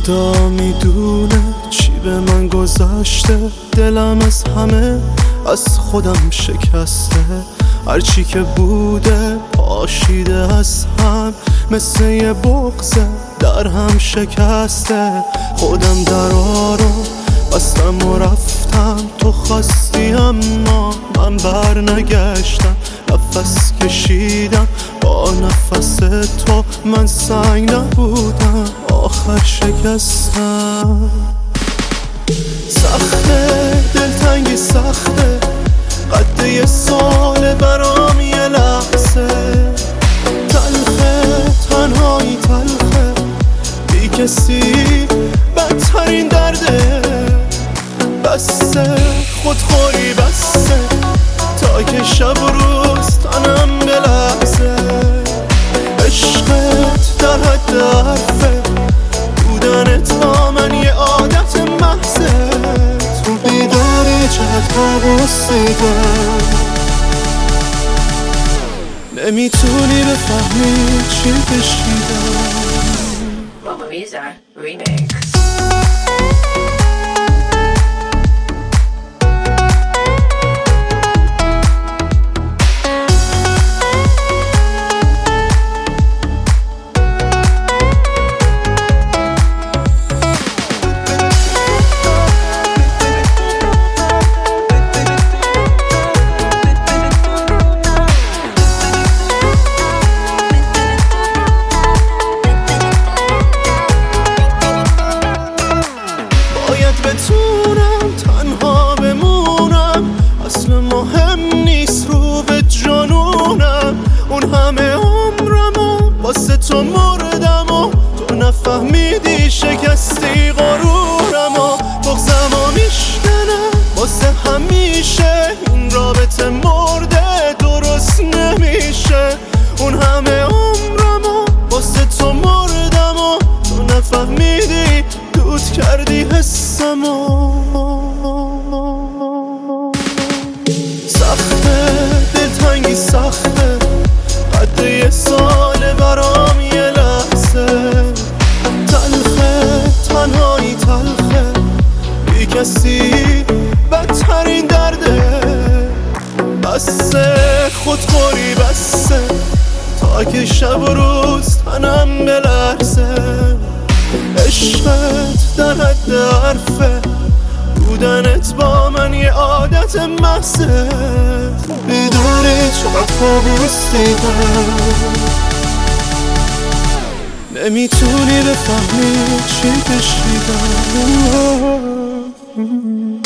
خدا میدونه چی به من گذشته، دلم از همه از خودم شکسته. هرچی که بوده پاشیده از هم، مثل یه بغضه در هم شکسته. خودم درا رو بستم و رفتم، تو خواستی اما من بر نگشتم. نفس کشیدم با نفس تو، من سنگ نبودم آخر شکستم. سخته دلتنگی سخته، قد یه سال برام یه لحظه. تلخه تنهایی تلخه، بی کسی بدترین درده. بسته خودخوری بسته، تا که شب و روز تنم بلرزه. عشقت در حد حرفه، بودنت با من یه عادت محضه. تو بیداری چقدر حواسیدم، نمیتونی بفهمی چی کشیدم. Mamma Mia remix. بتونم تنها بمونم، اصل مهم نیست رو به جانونم. اون همه عمرمو واسه تو مردم و تو نفهمیدی شکستی غرورمو. بغضمو میشکنم واسه همیشه، این رابطه مرده درست نمیشه. اون همه عمرمو واسه تو مردم و تو نفهمیدی، دود کردی حسمو. سخته دلتنگی سخته، قد یه سال برام یه لحظه. تلخه تنهایی تلخه، بی کسی بدترین درده. بسته خودخوری بسته، تا که شب و روز تنم بلرزه. عشقت در حد حرفه، بودنت با من یه عادت محضه. بیداری چقدر کابوس دیدم، نمیتونی بفهمی چی کشیدم.